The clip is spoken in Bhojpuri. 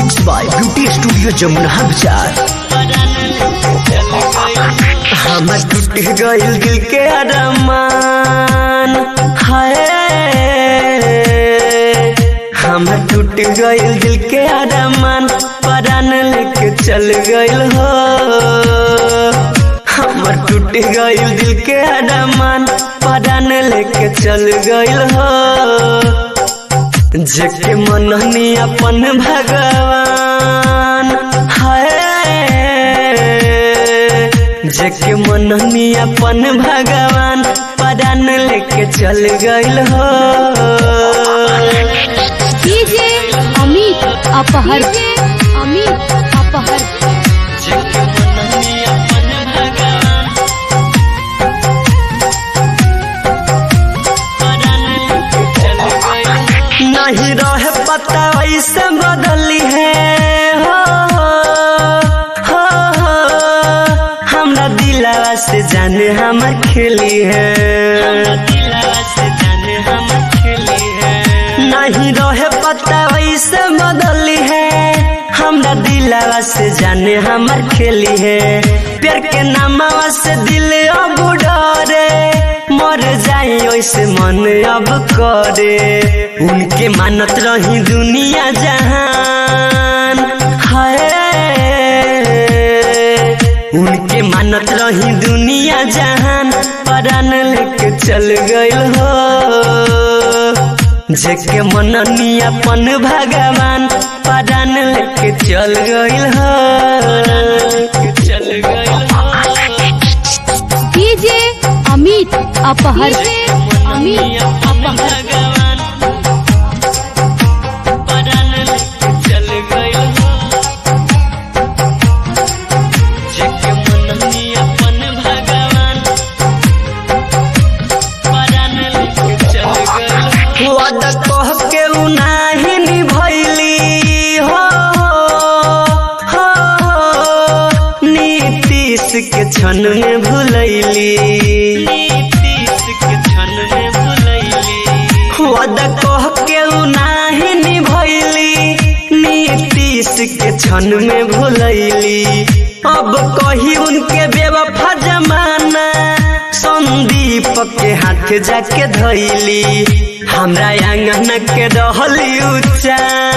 Mix by beauty studio Jamuna बाजार। हमर टूट गइल दिल के अरमान हाय, हमर टूट गइल दिल के अरमान, परान लेके चल गइल हो। हमर टूट गइल दिल के अरमान, परान लेके चल गइल हो। जेके मननी अपन भगवान हाय, जेके मननी अपन भगवान, परान लेके चल गइल हो। डीजे अमित अपहर, अमित अपहर। जेके मननी अपन भगवान, परान लेके चल गइल हो। नहीं रहे पता ऐसे बदली है हो, हमरा दिलवा से जाने हमर खेली है, दिलवा से जाने हमर खेली है। नहीं रहे पता ऐसे बदली है, हमरा दिलवा से जाने हमर खेली है। प्यार के नामवा से दिल अब डरे, मर जाई वैसे मन अब करे। उनके मानत रही दुनिया जहान हाय, उनके मानत रही दुनिया जहान, परान लेके चल गइल हो। जेके मननी अपन भगवान, परान लेके चल गइल हो, चल गइल हो। डीजे अमित अपहर, अमित अपहर। परान लेके चल गइल हो। जेके मननी अपन भगवान, परान लेके चल गइल हो। वादा कह के उ नाही निभैली हो, नीतीश के क्षण में भुलैली, नीतीश के क्षण में भुलैली। वादा कह के उ नाही निभैली, नीतीश के क्षण में भुलैली। अब कही उनके बेवफा जमाना, संदीप के हाथ जाके धैली। हमरा आंगन के रहली ऊंचा।